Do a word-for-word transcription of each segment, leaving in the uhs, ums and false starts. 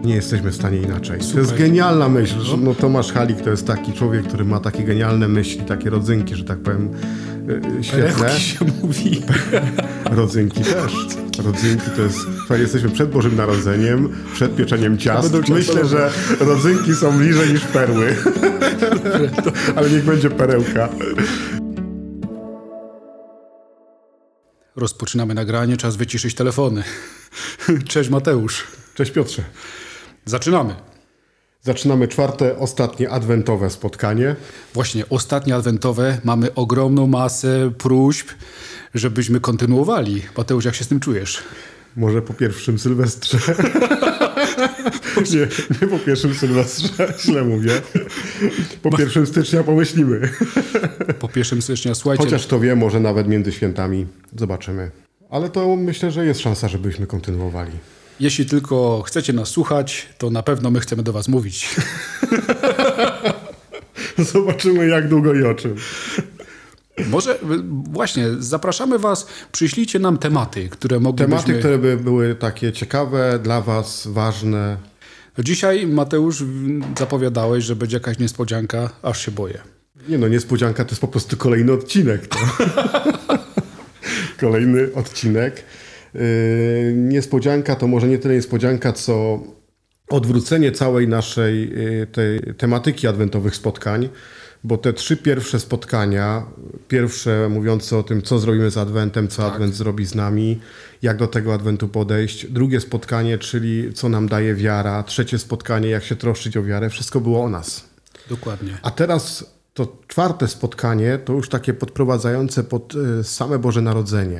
nie jesteśmy w stanie inaczej. Super. To jest genialna myśl. No, Tomasz Halik to jest taki człowiek, który ma takie genialne myśli, takie rodzynki, że tak powiem, yy, świetne. Perełki się mówi. Rodzynki też. Rodzynki to jest... Jesteśmy przed Bożym Narodzeniem, przed pieczeniem ciast. Myślę, że rodzynki są bliżej niż perły. Ale niech będzie perełka. Rozpoczynamy nagranie, czas wyciszyć telefony. Cześć Mateusz. Cześć Piotrze. Zaczynamy. Zaczynamy czwarte, ostatnie adwentowe spotkanie. Właśnie, ostatnie adwentowe. Mamy ogromną masę próśb, żebyśmy kontynuowali. Mateusz, jak się z tym czujesz? Może po pierwszym Sylwestrze. nie, nie po pierwszym Sylwestrze, źle mówię. Po pierwszym stycznia pomyślimy. Po pierwszym stycznia, słuchajcie. Chociaż to wie, może nawet między świętami. Zobaczymy. Ale to myślę, że jest szansa, żebyśmy kontynuowali. Jeśli tylko chcecie nas słuchać, to na pewno my chcemy do was mówić. Zobaczymy, jak długo i o czym. Może właśnie, zapraszamy was, przyślijcie nam tematy, które moglibyśmy... Tematy, które by były takie ciekawe, dla was ważne. Dzisiaj, Mateusz, zapowiadałeś, że będzie jakaś niespodzianka, aż się boję. Nie no, niespodzianka to jest po prostu kolejny odcinek. To. Kolejny odcinek. Yy, niespodzianka to może nie tyle niespodzianka, co odwrócenie całej naszej yy, tej tematyki adwentowych spotkań. Bo te trzy pierwsze spotkania, pierwsze mówiące o tym, co zrobimy z Adwentem, co tak. Adwent zrobi z nami, jak do tego Adwentu podejść. Drugie spotkanie, czyli co nam daje wiara. Trzecie spotkanie, jak się troszczyć o wiarę. Wszystko było o nas. Dokładnie. A teraz to czwarte spotkanie, to już takie podprowadzające pod same Boże Narodzenie.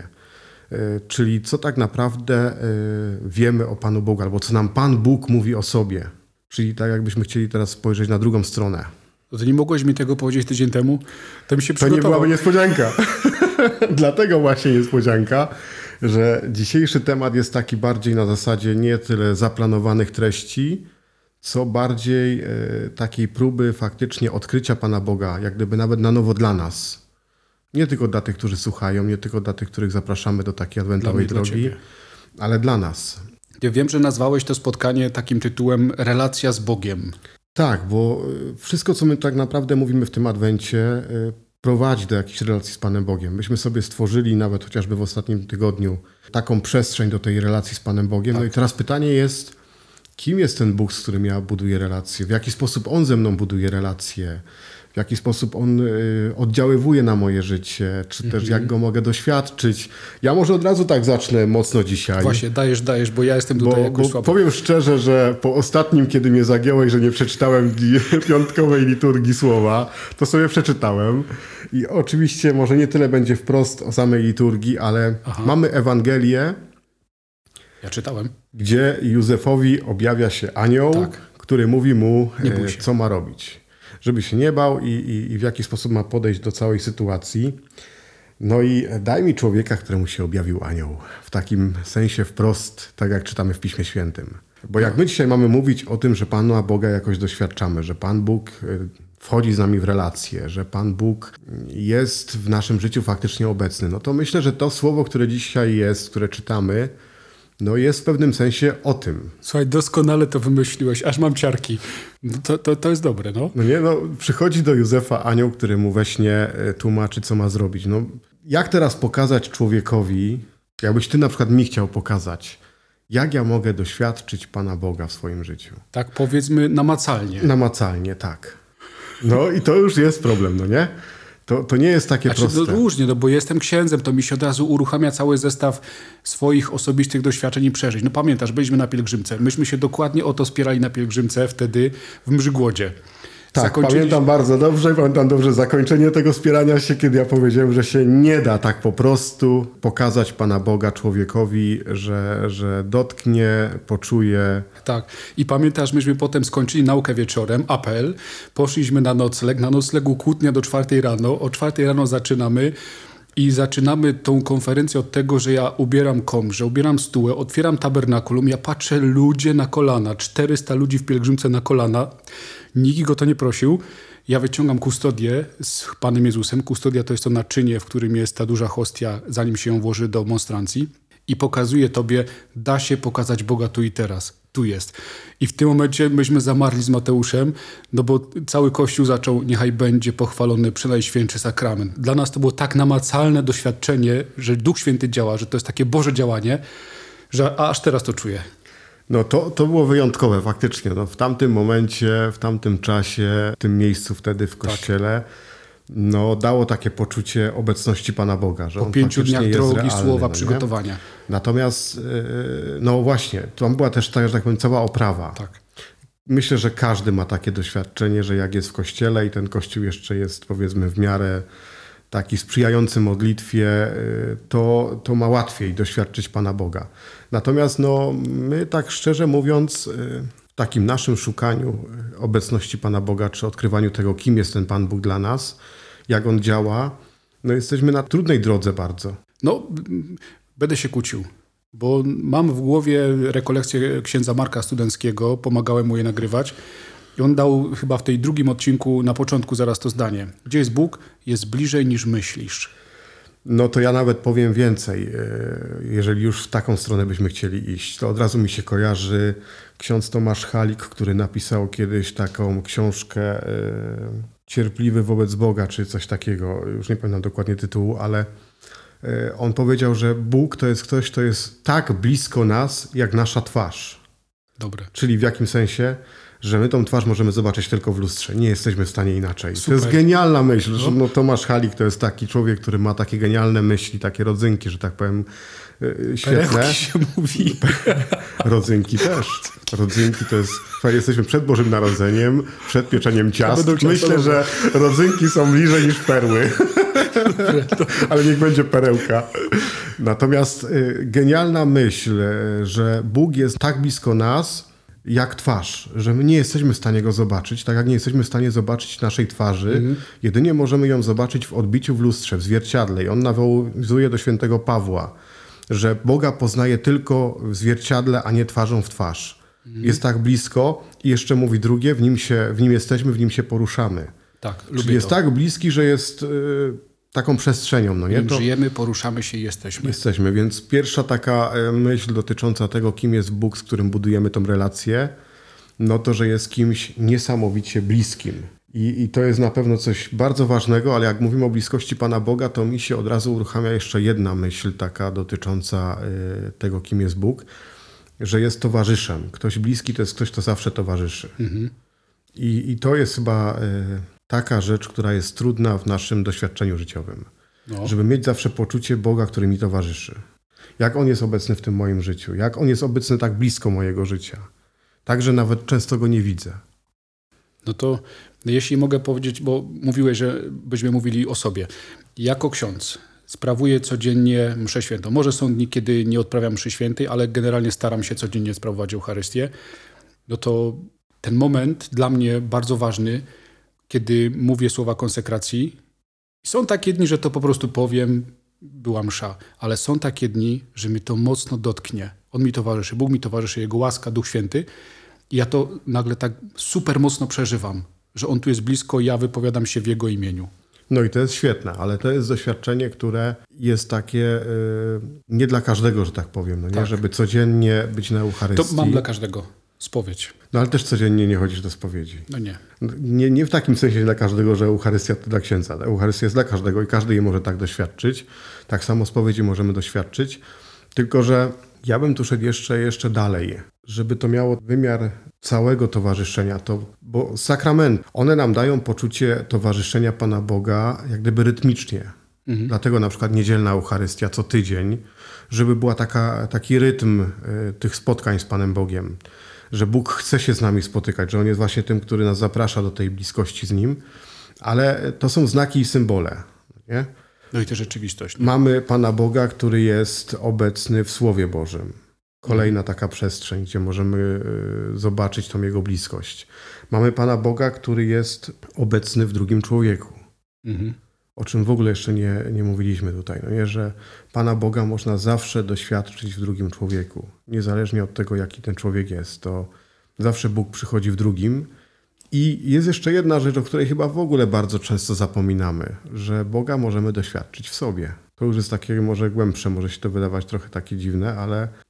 Czyli co tak naprawdę wiemy o Panu Bogu, albo co nam Pan Bóg mówi o sobie. Czyli tak jakbyśmy chcieli teraz spojrzeć na drugą stronę. To nie mogłeś mi tego powiedzieć tydzień temu? To mi się To nie byłaby niespodzianka. Dlatego właśnie niespodzianka, że dzisiejszy temat jest taki bardziej na zasadzie nie tyle zaplanowanych treści, co bardziej e, takiej próby faktycznie odkrycia Pana Boga, jak gdyby nawet na nowo dla nas. Nie tylko dla tych, którzy słuchają, nie tylko dla tych, których zapraszamy do takiej adwentowej dla mnie, drogi, dla ale dla nas. Ja wiem, że nazwałeś to spotkanie takim tytułem Relacja z Bogiem. Tak, bo wszystko, co my tak naprawdę mówimy w tym Adwencie, prowadzi do jakiejś relacji z Panem Bogiem. Myśmy sobie stworzyli nawet chociażby w ostatnim tygodniu taką przestrzeń do tej relacji z Panem Bogiem. Tak. No i teraz pytanie jest, kim jest ten Bóg, z którym ja buduję relacje? W jaki sposób On ze mną buduje relacje? W jaki sposób On y, oddziaływuje na moje życie? Czy mm-hmm. też jak Go mogę doświadczyć? Ja może od razu tak zacznę mocno dzisiaj. Właśnie, dajesz, dajesz, bo ja jestem tutaj bo, jakoś bo słaby. Powiem szczerze, że po ostatnim, kiedy mnie zagiąłeś, że nie przeczytałem piątkowej liturgii słowa, to sobie przeczytałem. I oczywiście może nie tyle będzie wprost o samej liturgii, ale Aha. mamy Ewangelię. Ja czytałem. Gdzie Józefowi objawia się anioł, tak. który mówi mu, e, co ma robić. Żeby się nie bał i, i, i w jaki sposób ma podejść do całej sytuacji. No i daj mi człowieka, któremu się objawił anioł. W takim sensie wprost, tak jak czytamy w Piśmie Świętym. Bo jak my dzisiaj mamy mówić o tym, że Pana Boga jakoś doświadczamy, że Pan Bóg wchodzi z nami w relacje, że Pan Bóg jest w naszym życiu faktycznie obecny, no to myślę, że to słowo, które dzisiaj jest, które czytamy, no jest w pewnym sensie o tym. Słuchaj, doskonale to wymyśliłeś, aż mam ciarki. No to, to, to jest dobre, no. No nie, no przychodzi do Józefa anioł, który mu we śnie tłumaczy, co ma zrobić. No jak teraz pokazać człowiekowi, jakbyś ty na przykład mi chciał pokazać, jak ja mogę doświadczyć Pana Boga w swoim życiu? Tak, powiedzmy namacalnie. Namacalnie, tak. No i to już jest problem, no nie? To, to nie jest takie znaczy, proste. No różnie, no bo jestem księdzem, to mi się od razu uruchamia cały zestaw swoich osobistych doświadczeń i przeżyć. No pamiętasz, byliśmy na pielgrzymce. Myśmy się dokładnie o to spierali na pielgrzymce wtedy w Mrzygłodzie. Tak, Zakończyliśmy... pamiętam bardzo dobrze, pamiętam dobrze zakończenie tego spierania się, kiedy ja powiedziałem, że się nie da tak po prostu pokazać Pana Boga człowiekowi, że, że dotknie, poczuje. Tak. I pamiętasz, myśmy potem skończyli naukę wieczorem, apel, poszliśmy na nocleg, na noclegu kłótnia do czwartej rano, o czwartej rano zaczynamy i zaczynamy tą konferencję od tego, że ja ubieram komrze, że ubieram stułę, otwieram tabernakulum, ja patrzę, ludzie na kolana, czterysta ludzi w pielgrzymce na kolana, nikt go to nie prosił. Ja wyciągam kustodię z Panem Jezusem. Kustodia to jest to naczynie, w którym jest ta duża hostia, zanim się ją włoży do monstrancji. I pokazuję tobie, da się pokazać Boga tu i teraz. tu jest. I w tym momencie myśmy zamarli z Mateuszem, no bo cały Kościół zaczął, niechaj będzie pochwalony Przenajświętszy Sakrament. Dla nas to było tak namacalne doświadczenie, że Duch Święty działa, że to jest takie Boże działanie, że aż teraz to czuję. No to, to było wyjątkowe faktycznie. No, w tamtym momencie, w tamtym czasie, w tym miejscu wtedy w kościele, tak. no dało takie poczucie obecności Pana Boga. Że po on pięciu dniach drogi, realny, słowa, no, przygotowania. Nie? Natomiast, no właśnie, tam była też, tak, że tak powiem, cała oprawa. Tak. Myślę, że każdy ma takie doświadczenie, że jak jest w kościele i ten kościół jeszcze jest, powiedzmy, w miarę taki sprzyjający modlitwie, to, to ma łatwiej doświadczyć Pana Boga. Natomiast no, my tak szczerze mówiąc, w takim naszym szukaniu obecności Pana Boga, czy odkrywaniu tego, kim jest ten Pan Bóg dla nas, jak On działa, no jesteśmy na trudnej drodze bardzo. No, będę się kłócił, bo mam w głowie rekolekcję księdza Marka Studenckiego, pomagałem mu je nagrywać. I on dał chyba w tej drugim odcinku na początku zaraz to zdanie. Gdzie jest Bóg? Jest bliżej niż myślisz. No to ja nawet powiem więcej. Jeżeli już w taką stronę byśmy chcieli iść, to od razu mi się kojarzy ksiądz Tomasz Halik, który napisał kiedyś taką książkę Cierpliwy wobec Boga, czy coś takiego. Już nie pamiętam dokładnie tytułu, ale on powiedział, że Bóg to jest ktoś, kto jest tak blisko nas, jak nasza twarz. Dobre. Czyli w jakim sensie? Że my tą twarz możemy zobaczyć tylko w lustrze. Nie jesteśmy w stanie inaczej. Super. To jest genialna myśl. No. No, Tomasz Halik to jest taki człowiek, który ma takie genialne myśli, takie rodzynki, że tak powiem, yy, świetne. Perełki się mówi. Rodzynki też. Rodzynki to jest... Jesteśmy przed Bożym Narodzeniem, przed pieczeniem ciast. Myślę, że rodzynki są bliżej niż perły. Ale niech będzie perełka. Natomiast yy, genialna myśl, że Bóg jest tak blisko nas, jak twarz, że my nie jesteśmy w stanie go zobaczyć, tak jak nie jesteśmy w stanie zobaczyć naszej twarzy, mhm. jedynie możemy ją zobaczyć w odbiciu w lustrze, w zwierciadle. I on nawiązuje do świętego Pawła, że Boga poznaje tylko w zwierciadle, a nie twarzą w twarz. Mhm. Jest tak blisko i jeszcze mówi drugie, w nim, się, w nim jesteśmy, w nim się poruszamy. Tak, lubię Czyli jest to. tak bliski, że jest y, taką przestrzenią. No nie? W nim to żyjemy, poruszamy się i jesteśmy. Jesteśmy, więc pierwsza taka myśl dotycząca tego, kim jest Bóg, z którym budujemy tą relację, no to, że jest kimś niesamowicie bliskim. I, I to jest na pewno coś bardzo ważnego, ale jak mówimy o bliskości Pana Boga, to mi się od razu uruchamia jeszcze jedna myśl taka dotycząca y, tego, kim jest Bóg, że jest towarzyszem. Ktoś bliski to jest ktoś, kto zawsze towarzyszy. Mhm. I, I to jest chyba... Y, taka rzecz, która jest trudna w naszym doświadczeniu życiowym. No. Żeby mieć zawsze poczucie Boga, który mi towarzyszy. Jak On jest obecny w tym moim życiu. Jak On jest obecny tak blisko mojego życia. Tak, że nawet często Go nie widzę. No to jeśli mogę powiedzieć, bo mówiłeś, że byśmy mówili o sobie. Jako ksiądz sprawuję codziennie mszę świętą. Może są dni, kiedy nie odprawiam mszy świętej, ale generalnie staram się codziennie sprawować Eucharystię. No to ten moment dla mnie bardzo ważny, kiedy mówię słowa konsekracji. Są takie dni, że to po prostu powiem, była msza, ale są takie dni, że mi to mocno dotknie. On mi towarzyszy, Bóg mi towarzyszy, Jego łaska, Duch Święty. I ja to nagle tak super mocno przeżywam, że On tu jest blisko, ja wypowiadam się w Jego imieniu. No i to jest świetne, ale to jest doświadczenie, które jest takie yy, nie dla każdego, że tak powiem, no nie? Tak. Żeby codziennie być na Eucharystii. To mam dla każdego. Spowiedź. No ale też codziennie nie chodzisz do spowiedzi. No nie. nie. Nie w takim sensie dla każdego, że Eucharystia to dla księdza. Eucharystia jest dla każdego i każdy je może tak doświadczyć. Tak samo spowiedzi możemy doświadczyć. Tylko, że ja bym tu szedł jeszcze, jeszcze dalej. Żeby to miało wymiar całego towarzyszenia. To, bo sakramenty, one nam dają poczucie towarzyszenia Pana Boga jak gdyby rytmicznie. Mhm. Dlatego na przykład niedzielna Eucharystia co tydzień, żeby była taka, taki rytm y, tych spotkań z Panem Bogiem. Że Bóg chce się z nami spotykać, że On jest właśnie tym, który nas zaprasza do tej bliskości z Nim, ale to są znaki i symbole. Nie? No i to rzeczywistość. Nie? Mamy Pana Boga, który jest obecny w Słowie Bożym. Kolejna taka przestrzeń, gdzie możemy zobaczyć tą Jego bliskość. Mamy Pana Boga, który jest obecny w drugim człowieku. Mhm. O czym w ogóle jeszcze nie, nie mówiliśmy tutaj, no nie? Że Pana Boga można zawsze doświadczyć w drugim człowieku. Niezależnie od tego, jaki ten człowiek jest, to zawsze Bóg przychodzi w drugim. I jest jeszcze jedna rzecz, o której chyba w ogóle bardzo często zapominamy, że Boga możemy doświadczyć w sobie. To już jest takie może głębsze, może się to wydawać trochę takie dziwne, ale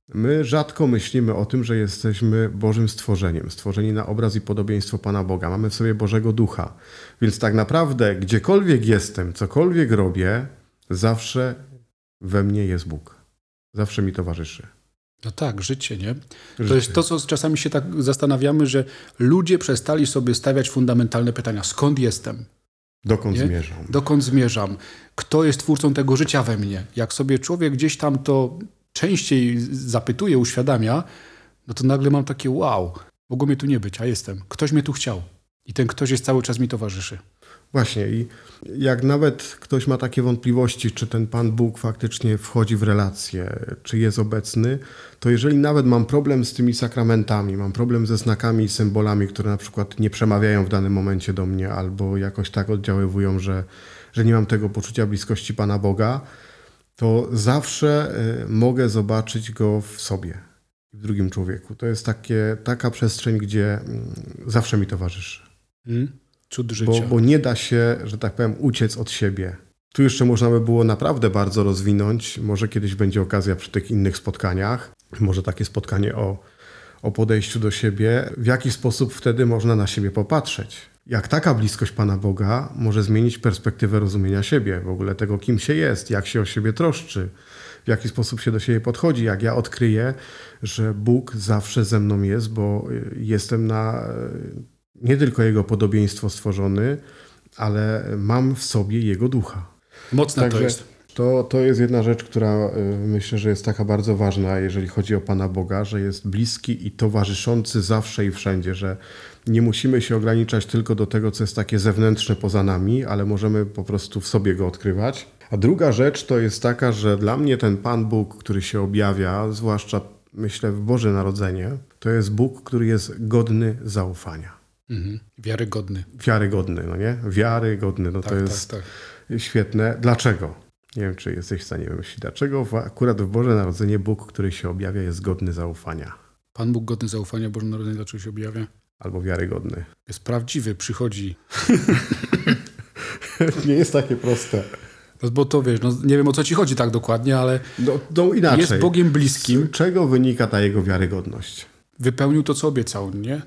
My rzadko myślimy o tym, że jesteśmy Bożym stworzeniem, stworzeni na obraz i podobieństwo Pana Boga. Mamy w sobie Bożego Ducha. Więc tak naprawdę gdziekolwiek jestem, cokolwiek robię, zawsze we mnie jest Bóg. Zawsze mi towarzyszy. No tak, życie, nie? To Życie. jest to, co czasami się tak zastanawiamy, że ludzie przestali sobie stawiać fundamentalne pytania. Skąd jestem? Dokąd Nie? zmierzam? Dokąd zmierzam? Kto jest twórcą tego życia we mnie? Jak sobie człowiek gdzieś tam to częściej zapytuje, uświadamia, no to nagle mam takie wow, mogło mnie tu nie być, a jestem. Ktoś mnie tu chciał. I ten ktoś jest cały czas mi towarzyszy. Właśnie i jak nawet ktoś ma takie wątpliwości, czy ten Pan Bóg faktycznie wchodzi w relacje, czy jest obecny, to jeżeli nawet mam problem z tymi sakramentami, mam problem ze znakami i symbolami, które na przykład nie przemawiają w danym momencie do mnie albo jakoś tak oddziaływują, że, że nie mam tego poczucia bliskości Pana Boga, to zawsze y, mogę zobaczyć Go w sobie, w drugim człowieku. To jest takie, taka przestrzeń, gdzie y, zawsze mi towarzyszy. Hmm? Cud życia. Bo, bo nie da się, że tak powiem, uciec od siebie. Tu jeszcze można by było naprawdę bardzo rozwinąć. Może kiedyś będzie okazja przy tych innych spotkaniach. Może takie spotkanie o, o podejściu do siebie. W jaki sposób wtedy można na siebie popatrzeć? Jak taka bliskość Pana Boga może zmienić perspektywę rozumienia siebie, w ogóle tego, kim się jest, jak się o siebie troszczy, w jaki sposób się do siebie podchodzi. Jak ja odkryję, że Bóg zawsze ze mną jest, bo jestem na... nie tylko Jego podobieństwo stworzony, ale mam w sobie Jego ducha. Mocne Także to jest. To, to jest jedna rzecz, która myślę, że jest taka bardzo ważna, jeżeli chodzi o Pana Boga, że jest bliski i towarzyszący zawsze i wszędzie, że nie musimy się ograniczać tylko do tego, co jest takie zewnętrzne poza nami, ale możemy po prostu w sobie Go odkrywać. A druga rzecz to jest taka, że dla mnie ten Pan Bóg, który się objawia, zwłaszcza myślę w Boże Narodzenie, to jest Bóg, który jest godny zaufania. Mhm. Wiarygodny. Wiarygodny, no nie? Wiarygodny, no Tak, to jest tak, tak. świetne. Dlaczego? Nie wiem, czy jesteś w stanie wymyślić. Dlaczego w, akurat w Boże Narodzenie Bóg, który się objawia, jest godny zaufania? Pan Bóg godny zaufania, Boże Narodzenie, dlaczego się objawia? Albo wiarygodny. Jest prawdziwy, przychodzi. Nie jest takie proste. No, bo to wiesz, no, nie wiem o co ci chodzi tak dokładnie, ale No, no inaczej. jest Bogiem bliskim. Z czego wynika ta Jego wiarygodność? Wypełnił to, co obiecał, nie?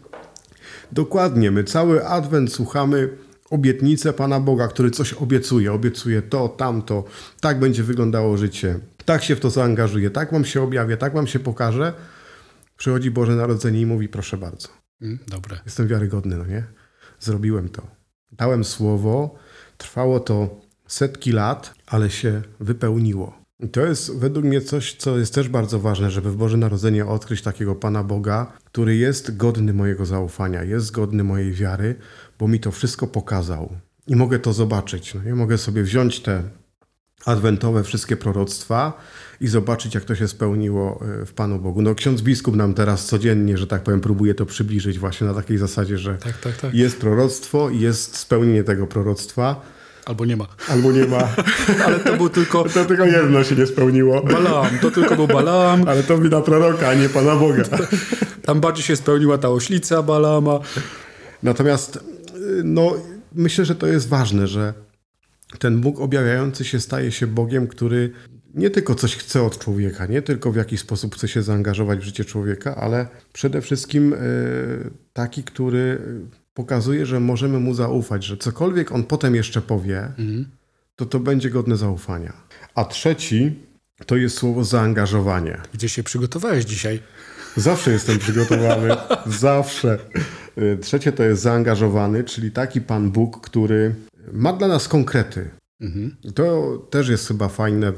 Dokładnie. My cały Adwent słuchamy obietnicę Pana Boga, który coś obiecuje. Obiecuje to, tamto. Tak będzie wyglądało życie. Tak się w to zaangażuje. Tak wam się objawię. Tak wam się pokaże. Przychodzi Boże Narodzenie i mówi, proszę bardzo. Mm, dobre. Jestem wiarygodny, no nie? Zrobiłem to. Dałem słowo. Trwało to setki lat, ale się wypełniło. I to jest według mnie coś, co jest też bardzo ważne, żeby w Boże Narodzenie odkryć takiego Pana Boga, który jest godny mojego zaufania, jest godny mojej wiary, bo mi to wszystko pokazał. I mogę to zobaczyć. No, ja mogę sobie wziąć te adwentowe wszystkie proroctwa i zobaczyć, jak to się spełniło w Panu Bogu. No, ksiądz biskup nam teraz codziennie, że tak powiem, próbuje to przybliżyć właśnie na takiej zasadzie, że Tak, tak, tak. jest proroctwo i jest spełnienie tego proroctwa. Albo nie ma. Albo nie ma. Ale to był tylko... To tylko jedno się nie spełniło. Balaam, to tylko był Balaam. Ale to wina proroka, a nie Pana Boga. Tam bardziej się spełniła ta oślica Balaama. Natomiast no, myślę, że to jest ważne, że ten Bóg objawiający się staje się Bogiem, który nie tylko coś chce od człowieka, nie tylko w jakiś sposób chce się zaangażować w życie człowieka, ale przede wszystkim taki, który pokazuje, że możemy mu zaufać, że cokolwiek on potem jeszcze powie, mhm. to to będzie godne zaufania. A trzeci to jest słowo zaangażowanie. Gdzie się przygotowałeś dzisiaj? Zawsze jestem przygotowany. Zawsze. Trzecie to jest zaangażowany, czyli taki Pan Bóg, który ma dla nas konkrety. Mhm. To też jest chyba fajne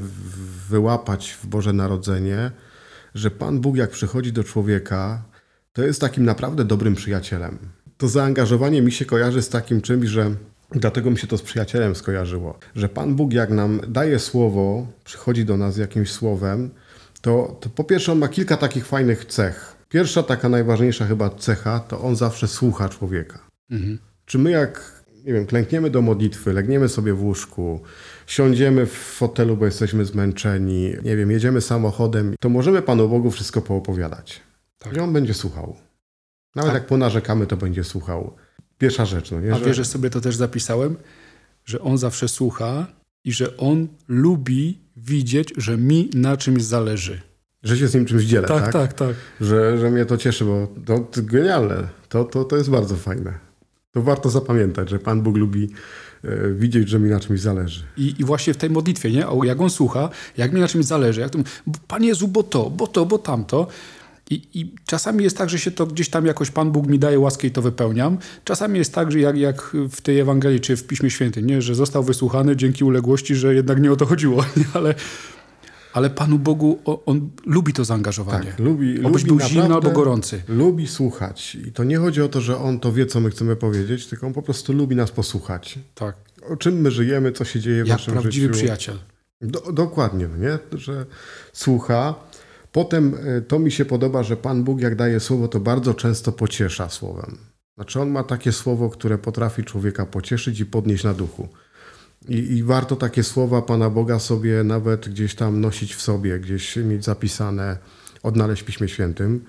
wyłapać w Boże Narodzenie, że Pan Bóg jak przychodzi do człowieka, to jest takim naprawdę dobrym przyjacielem. To zaangażowanie mi się kojarzy z takim czymś, że dlatego mi się to z przyjacielem skojarzyło, że Pan Bóg jak nam daje słowo, przychodzi do nas z jakimś słowem, to, to po pierwsze on ma kilka takich fajnych cech. Pierwsza taka najważniejsza chyba cecha, to on zawsze słucha człowieka. Mhm. Czy my jak, nie wiem, klękniemy do modlitwy, legniemy sobie w łóżku, siądziemy w fotelu, bo jesteśmy zmęczeni, nie wiem, jedziemy samochodem, to możemy Panu Bogu wszystko poopowiadać. Tak. I on będzie słuchał. Nawet tak. Jak ponarzekamy, to będzie słuchał. Pierwsza rzecz. No nie, A że... wiesz, że sobie to też zapisałem? Że on zawsze słucha i że on lubi widzieć, że mi na czymś zależy. Że się z nim czymś dzielę, tak? Tak, tak, tak. Że, że mnie to cieszy, bo to, to genialne. To, to, to jest bardzo fajne. To warto zapamiętać, że Pan Bóg lubi e, widzieć, że mi na czymś zależy. I, I właśnie w tej modlitwie, nie? O, jak on słucha, jak mi na czymś zależy, jak to, Panie Jezu, bo to, bo to, bo tamto. I, I czasami jest tak, że się to gdzieś tam jakoś Pan Bóg mi daje łaskę i to wypełniam. Czasami jest tak, że jak, jak w tej Ewangelii czy w Piśmie Świętym, nie? Że został wysłuchany dzięki uległości, że jednak nie o to chodziło. Nie? Ale, ale Panu Bogu on, on lubi to zaangażowanie. Tak, lubi, Obyś lubi był zimny albo gorący. Lubi słuchać. I to nie chodzi o to, że on to wie, co my chcemy powiedzieć, tylko on po prostu lubi nas posłuchać. Tak. O czym my żyjemy, co się dzieje w Jak naszym prawdziwy życiu. przyjaciel. Do, dokładnie, no nie? Że słucha. Potem to mi się podoba, że Pan Bóg jak daje słowo, to bardzo często pociesza słowem. Znaczy on ma takie słowo, które potrafi człowieka pocieszyć i podnieść na duchu. I, I warto takie słowa Pana Boga sobie nawet gdzieś tam nosić w sobie, gdzieś mieć zapisane, odnaleźć w Piśmie Świętym.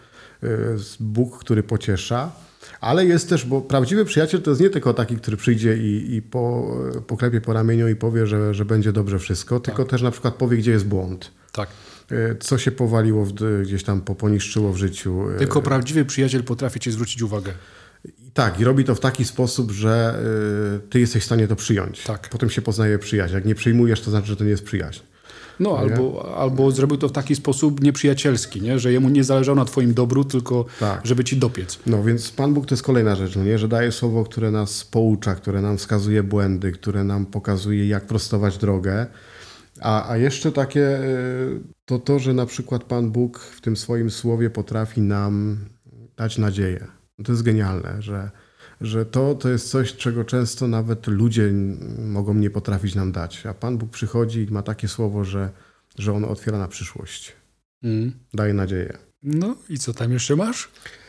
Bóg, który pociesza. Ale jest też, bo prawdziwy przyjaciel to jest nie tylko taki, który przyjdzie i, i po, poklepie po ramieniu i powie, że, że będzie dobrze wszystko, tak. Tylko też na przykład powie, gdzie jest błąd. Tak. Co się powaliło, w, gdzieś tam poniszczyło w życiu. Tylko prawdziwy przyjaciel potrafi ci zwrócić uwagę. I tak, i robi to w taki sposób, że y, ty jesteś w stanie to przyjąć. Tak. Potem się poznaje przyjaźń. Jak nie przyjmujesz, to znaczy, że to nie jest przyjaźń. No, albo, albo zrobił to w taki sposób nieprzyjacielski, nie? Że jemu nie zależało na twoim dobru, tylko tak. żeby ci dopiec. No więc Pan Bóg to jest kolejna rzecz, no nie? Że daje słowo, które nas poucza, które nam wskazuje błędy, które nam pokazuje, jak prostować drogę. A, a jeszcze takie to to, że na przykład Pan Bóg w tym swoim słowie potrafi nam dać nadzieję. To jest genialne, że, że to, to jest coś, czego często nawet ludzie mogą nie potrafić nam dać. A Pan Bóg przychodzi i ma takie słowo, że, że ono otwiera na przyszłość. Mm. Daje nadzieję. No i co tam jeszcze masz?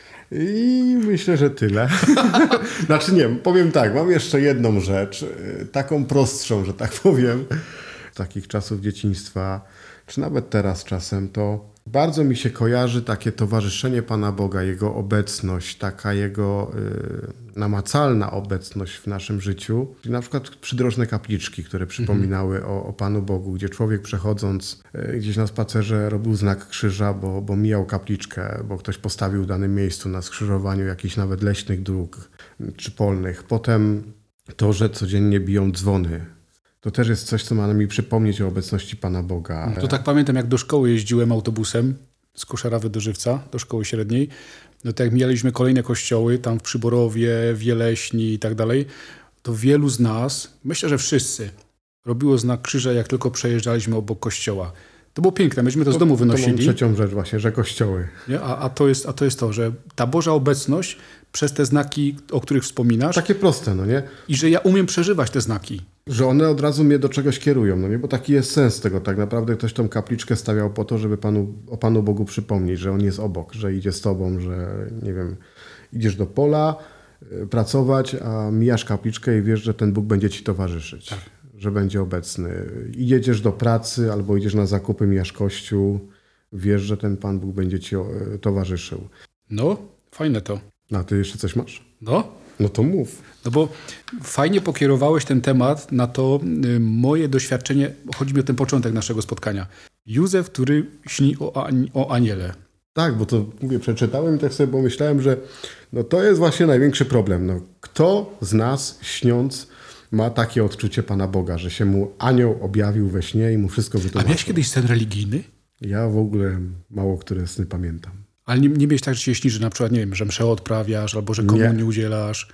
I myślę, że tyle. Znaczy nie, powiem tak, mam jeszcze jedną rzecz, taką prostszą, że tak powiem. Z takich czasów dzieciństwa, czy nawet teraz czasem, to bardzo mi się kojarzy takie towarzyszenie Pana Boga, Jego obecność, taka Jego y, namacalna obecność w naszym życiu. Czyli na przykład przydrożne kapliczki, które przypominały mm-hmm. o, o Panu Bogu, gdzie człowiek przechodząc y, gdzieś na spacerze robił znak krzyża, bo, bo mijał kapliczkę, bo ktoś postawił w danym miejscu na skrzyżowaniu jakichś nawet leśnych dróg y, czy polnych. Potem to, że codziennie biją dzwony. To też jest coś, co ma mi przypomnieć o obecności Pana Boga. To tak pamiętam, jak do szkoły jeździłem autobusem z Koszarawy do Żywca, do szkoły średniej. No to jak mijaliśmy kolejne kościoły, tam w Przyborowie, w Jeleśni i tak dalej, to wielu z nas, myślę, że wszyscy, robiło znak krzyża, jak tylko przejeżdżaliśmy obok kościoła. To było piękne, myśmy to, to z domu wynosili. To mam trzecią rzecz właśnie, że kościoły. Nie? A, a, to jest, a to jest to, że ta Boża obecność przez te znaki, o których wspominasz. Takie proste, no nie? I że ja umiem przeżywać te znaki. Że one od razu mnie do czegoś kierują, no nie? Bo taki jest sens tego. Tak naprawdę ktoś tą kapliczkę stawiał po to, żeby Panu, o Panu Bogu przypomnieć, że On jest obok, że idzie z Tobą, że nie wiem, idziesz do pola y, pracować, a mijasz kapliczkę i wiesz, że ten Bóg będzie Ci towarzyszyć. Tak. Że będzie obecny. Idziesz do pracy albo idziesz na zakupy, mijasz kościół, wiesz, że ten Pan Bóg będzie Ci y, towarzyszył. No, fajne to. A Ty jeszcze coś masz? No. No to mów. No bo fajnie pokierowałeś ten temat na to y, moje doświadczenie, chodzi mi o ten początek naszego spotkania. Józef, który śni o, ani- o aniele. Tak, bo to mówię, przeczytałem i tak sobie pomyślałem, że no to jest właśnie największy problem. No, kto z nas śniąc ma takie odczucie Pana Boga, że się mu anioł objawił we śnie i mu wszystko wytłumaczył? A miałeś kiedyś sen religijny? Ja w ogóle mało które sny pamiętam. Ale nie, nie miałeś tak, że się śni, że na przykład, nie wiem, że mszę odprawiasz albo że komunii nie udzielasz?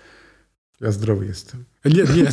Ja zdrowy jestem. Nie, nie.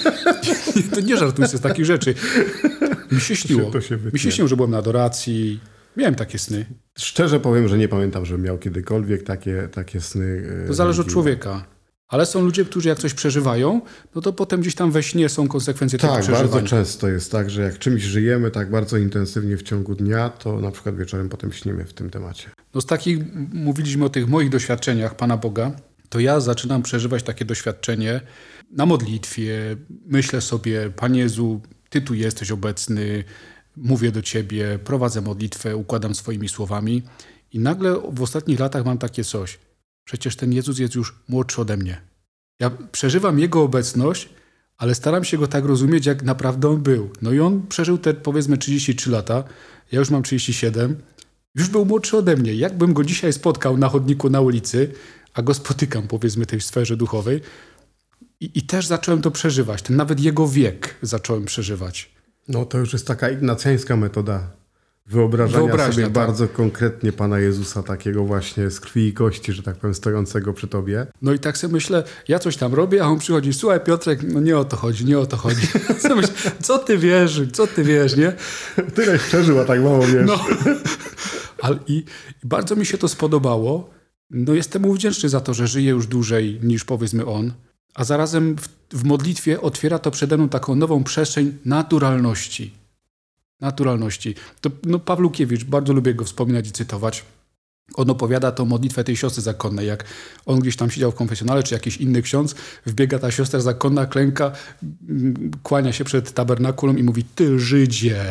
To nie żartuj się z takich rzeczy. Mi się śniło. To się, to się Mi się śniło, że byłem na adoracji. Miałem takie sny. Szczerze powiem, że nie pamiętam, żebym miał kiedykolwiek takie, takie sny. To zależy od człowieka. Ale są ludzie, którzy jak coś przeżywają, no to potem gdzieś tam we śnie są konsekwencje tak, tego przeżywania. Tak, bardzo często jest tak, że jak czymś żyjemy tak bardzo intensywnie w ciągu dnia, to na przykład wieczorem potem śnimy w tym temacie. No z takich, mówiliśmy o tych moich doświadczeniach Pana Boga, to ja zaczynam przeżywać takie doświadczenie na modlitwie. Myślę sobie, Panie Jezu, Ty tu jesteś obecny, mówię do Ciebie, prowadzę modlitwę, układam swoimi słowami i nagle w ostatnich latach mam takie coś. Przecież ten Jezus jest już młodszy ode mnie. Ja przeżywam Jego obecność, ale staram się Go tak rozumieć, jak naprawdę On był. No i On przeżył te, powiedzmy, trzydzieści trzy lata. Ja już mam trzydzieści siedem. Już był młodszy ode mnie. Jakbym go dzisiaj spotkał na chodniku, na ulicy, a go spotykam, powiedzmy, tej sferze duchowej, i, i też zacząłem to przeżywać. Ten nawet jego wiek zacząłem przeżywać. No to już jest taka ignacjańska metoda wyobrażania Wyobraźnia, sobie tak. bardzo konkretnie Pana Jezusa, takiego właśnie z krwi i kości, że tak powiem, stojącego przy tobie. No i tak sobie myślę, ja coś tam robię, a on przychodzi, słuchaj Piotrek, no nie o to chodzi, nie o to chodzi. Co, myślę, co ty wiesz, co ty wiesz, nie? Tyleś przeżył, a tak mało wiesz. No. Ale i, i bardzo mi się to spodobało. No jestem mu wdzięczny za to, że żyje już dłużej niż powiedzmy on, a zarazem w, w modlitwie otwiera to przede mną taką nową przestrzeń naturalności. Naturalności. To, no, Pawlukiewicz, bardzo lubię go wspominać i cytować. On opowiada tą modlitwę tej siostry zakonnej. Jak on gdzieś tam siedział w konfesjonale, czy jakiś inny ksiądz, wbiega ta siostra zakonna, klęka, kłania się przed tabernakulum i mówi, ty Żydzie.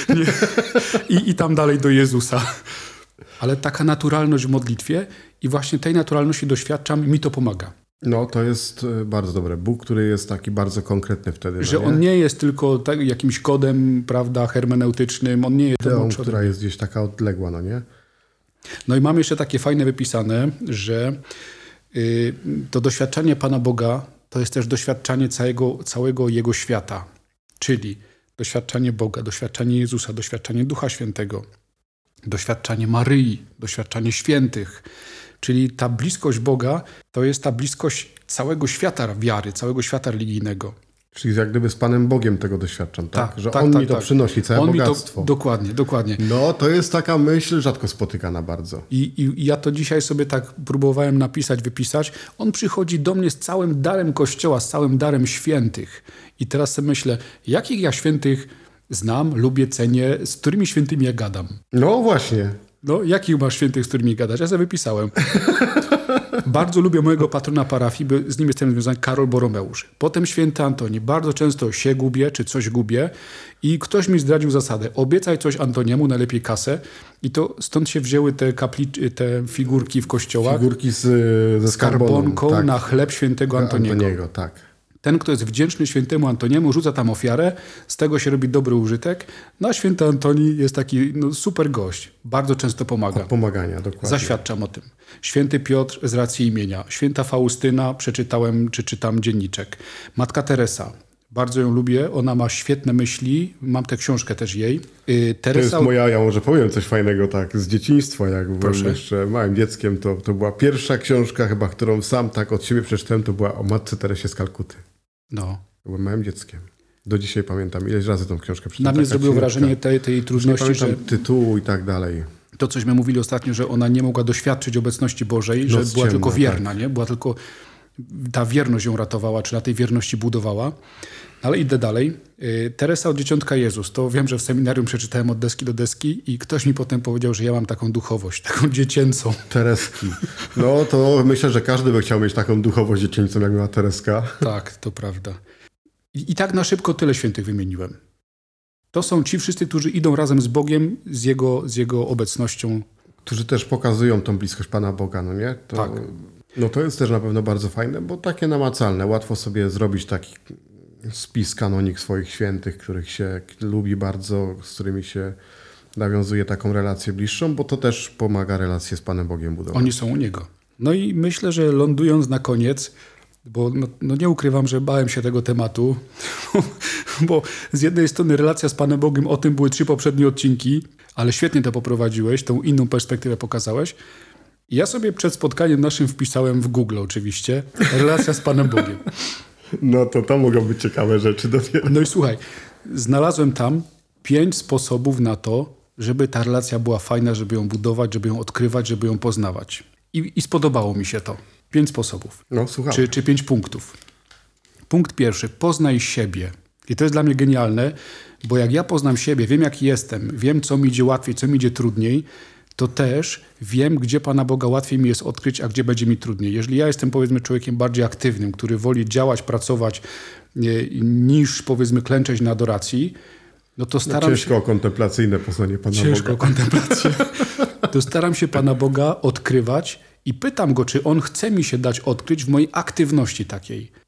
I, I tam dalej do Jezusa. Ale taka naturalność w modlitwie i właśnie tej naturalności doświadczam, mi to pomaga. No, to jest bardzo dobre. Bóg, który jest taki bardzo konkretny wtedy. Że no nie? on nie jest tylko tak, jakimś kodem, prawda, hermeneutycznym, on nie jest... Ideą, która jest gdzieś taka odległa, no nie? No i mam jeszcze takie fajne wypisane, że y, to doświadczanie Pana Boga to jest też doświadczanie całego, całego Jego świata. Czyli doświadczanie Boga, doświadczanie Jezusa, doświadczanie Ducha Świętego, doświadczanie Maryi, doświadczanie świętych. Czyli ta bliskość Boga to jest ta bliskość całego świata wiary, całego świata religijnego. Czyli jak gdyby z Panem Bogiem tego doświadczam, tak? tak Że tak, On tak, mi to tak. przynosi, całe On bogactwo. Mi to, dokładnie, dokładnie. No, to jest taka myśl rzadko spotykana bardzo. I, I i ja to dzisiaj sobie tak próbowałem napisać, wypisać. On przychodzi do mnie z całym darem Kościoła, z całym darem świętych. I teraz sobie myślę, jakich ja świętych znam, lubię, cenię, z którymi świętymi ja gadam. No właśnie. No, jakich masz świętych, z którymi gadasz? Ja sobie wypisałem. Bardzo lubię mojego patrona parafii, bo z nim jestem związany, Karol Boromeusz. Potem święty Antoni. Bardzo często się gubię, czy coś gubię i ktoś mi zdradził zasadę. Obiecaj coś Antoniemu, najlepiej kasę. I to stąd się wzięły te kapli, te figurki w kościołach. Figurki z, ze skarbonką tak. na chleb świętego Antoniego. Antoniego, tak. Ten, kto jest wdzięczny świętemu Antoniemu, rzuca tam ofiarę, z tego się robi dobry użytek. No a święty Antoni jest taki no, super gość. Bardzo często pomaga. Od pomagania, dokładnie. Zaświadczam o tym. Święty Piotr z racji imienia. Święta Faustyna, przeczytałem czy czytam dzienniczek. Matka Teresa. Bardzo ją lubię. Ona ma świetne myśli. Mam tę książkę też jej. Yy, Teresa... To jest moja, ja może powiem coś fajnego tak z dzieciństwa. Jak byłem Proszę. jeszcze małym dzieckiem, to, to była pierwsza książka chyba, którą sam tak od siebie przeczytałem, to była o Matce Teresie z Kalkuty. No. Byłem małym dzieckiem. Do dzisiaj pamiętam, ileś razy tą książkę przeczytałem. Na mnie zrobiło wrażenie tej, tej trudności, nie że... tytułu i tak dalej. To, cośmy mówili ostatnio, że ona nie mogła doświadczyć obecności Bożej, Noc że była ciemna, tylko wierna, tak. nie? Była tylko... Ta wierność ją ratowała, czy na tej wierności budowała. Ale idę dalej. Teresa od Dzieciątka Jezus. To wiem, że w seminarium przeczytałem od deski do deski i ktoś mi potem powiedział, że ja mam taką duchowość, taką dziecięcą. Tereski. No to myślę, że każdy by chciał mieć taką duchowość dziecięcą, jak miała Tereska. Tak, to prawda. I, I tak na szybko tyle świętych wymieniłem. To są ci wszyscy, którzy idą razem z Bogiem, z Jego, z jego obecnością. Którzy też pokazują tą bliskość Pana Boga, no nie? To, Tak. No to jest też na pewno bardzo fajne, bo takie namacalne. Łatwo sobie zrobić taki spis, kanonik swoich świętych, których się lubi bardzo, z którymi się nawiązuje taką relację bliższą, bo to też pomaga relację z Panem Bogiem budować. Oni są u Niego. No i myślę, że lądując na koniec, bo no, no nie ukrywam, że bałem się tego tematu, bo z jednej strony relacja z Panem Bogiem, o tym były trzy poprzednie odcinki, ale świetnie to poprowadziłeś, tą inną perspektywę pokazałeś. I ja sobie przed spotkaniem naszym wpisałem w Google oczywiście relacja z Panem Bogiem. No to to mogą być ciekawe rzeczy dopiero. No i słuchaj, znalazłem tam pięć sposobów na to, żeby ta relacja była fajna, żeby ją budować, żeby ją odkrywać, żeby ją poznawać. I, i spodobało mi się to. Pięć sposobów. No słucham. Czy, czy pięć punktów. Punkt pierwszy. Poznaj siebie. I to jest dla mnie genialne, bo jak ja poznam siebie, wiem jaki jestem, wiem co mi idzie łatwiej, co mi idzie trudniej, to też wiem, gdzie Pana Boga łatwiej mi jest odkryć, a gdzie będzie mi trudniej. Jeżeli ja jestem, powiedzmy, człowiekiem bardziej aktywnym, który woli działać, pracować, nie, niż, powiedzmy, klęczeć na adoracji, no to staram no, się... ciężko o kontemplacyjne poznanie Pana Ciężko Boga. o kontemplację. To staram się Pana Boga odkrywać i pytam Go, czy On chce mi się dać odkryć w mojej aktywności takiej.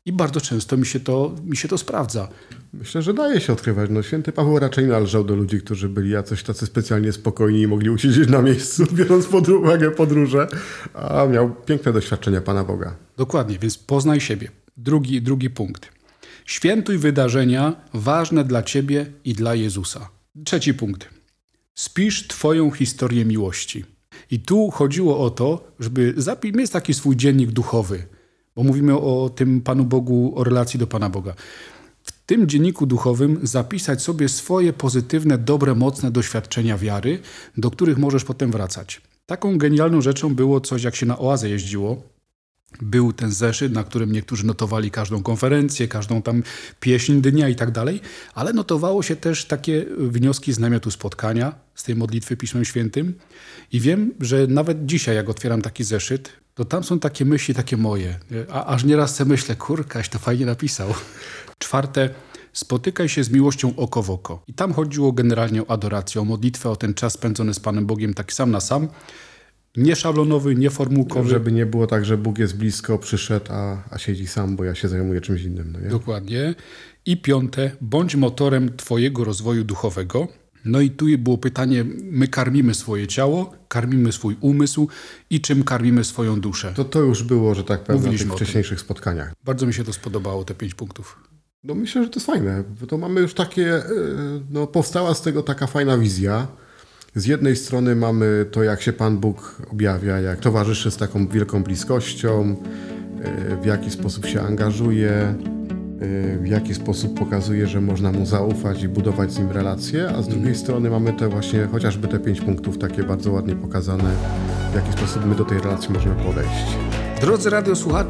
I bardzo często mi się to, mi się to sprawdza. Myślę, że daje się odkrywać. No, święty Paweł raczej należał do ludzi, którzy byli jakoś tacy specjalnie spokojni i mogli usiedzieć na miejscu, biorąc pod uwagę podróże, a miał piękne doświadczenia Pana Boga. Dokładnie, więc poznaj siebie. Drugi, drugi punkt. Świętuj wydarzenia ważne dla ciebie i dla Jezusa. Trzeci punkt. Spisz twoją historię miłości. I tu chodziło o to, żeby zapisać, mieć taki swój dziennik duchowy, bo mówimy o tym Panu Bogu, o relacji do Pana Boga. W tym dzienniku duchowym zapisać sobie swoje pozytywne, dobre, mocne doświadczenia wiary, do których możesz potem wracać. Taką genialną rzeczą było coś, jak się na oazę jeździło. Był ten zeszyt, na którym niektórzy notowali każdą konferencję, każdą tam pieśń dnia i tak dalej, ale notowało się też takie wnioski z namiotu spotkania, z tej modlitwy Pismem Świętym. I wiem, że nawet dzisiaj, jak otwieram taki zeszyt, to tam są takie myśli, takie moje. A aż nieraz sobie myślę, kurkaś, to fajnie napisał. Czwarte, spotykaj się z miłością oko w oko. I tam chodziło generalnie o adorację, o modlitwę, o ten czas spędzony z Panem Bogiem, taki sam na sam. Nie szablonowy, nie formułkowy. Żeby nie było tak, że Bóg jest blisko, przyszedł, a, a siedzi sam, bo ja się zajmuję czymś innym. No nie? Dokładnie. I piąte, bądź motorem twojego rozwoju duchowego. No i tu było pytanie, my karmimy swoje ciało, karmimy swój umysł i czym karmimy swoją duszę? To to już było, że tak powiem, na tych wcześniejszych spotkaniach. Bardzo mi się to spodobało, te pięć punktów. No myślę, że to jest fajne, bo to mamy już takie, no powstała z tego taka fajna wizja. Z jednej strony mamy to, jak się Pan Bóg objawia, jak towarzyszy z taką wielką bliskością, w jaki sposób się angażuje, w jaki sposób pokazuje, że można Mu zaufać i budować z Nim relacje, a z drugiej strony mamy te właśnie, chociażby te pięć punktów takie bardzo ładnie pokazane, w jaki sposób my do tej relacji możemy podejść. Drodzy radiosłuchacze,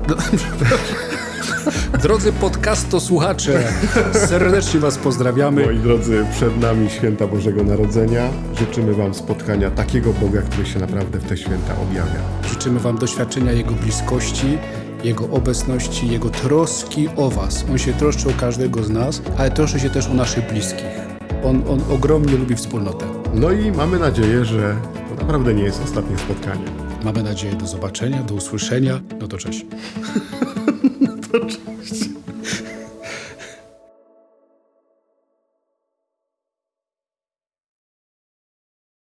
drodzy podcastosłuchacze, serdecznie Was pozdrawiamy. Moi drodzy, przed nami święta Bożego Narodzenia. Życzymy Wam spotkania takiego Boga, który się naprawdę w te święta objawia. Życzymy Wam doświadczenia Jego bliskości, Jego obecności, Jego troski o Was. On się troszczy o każdego z nas, ale troszczy się też o naszych bliskich. On, on ogromnie lubi wspólnotę. No i mamy nadzieję, że to naprawdę nie jest ostatnie spotkanie. Mamy nadzieję do zobaczenia, do usłyszenia. No to cześć. To cześć.